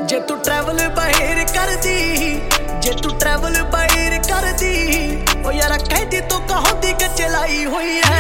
ਜੇ ਤੂੰ ਟਰੈਵਲ ਬਾਹਰ ਕਰਦੀ, ਜੇ ਤੂੰ ਟਰੈਵਲ ਬਾਹਰ ਕਰਦੀ, ਉਹ ਯਾਰਾ ਕਹਿੰਦੀ ਤੂੰ ਕਹੋਂਦੀ ਕਿ ਚਲਾਈ ਹੋਈ ਐ।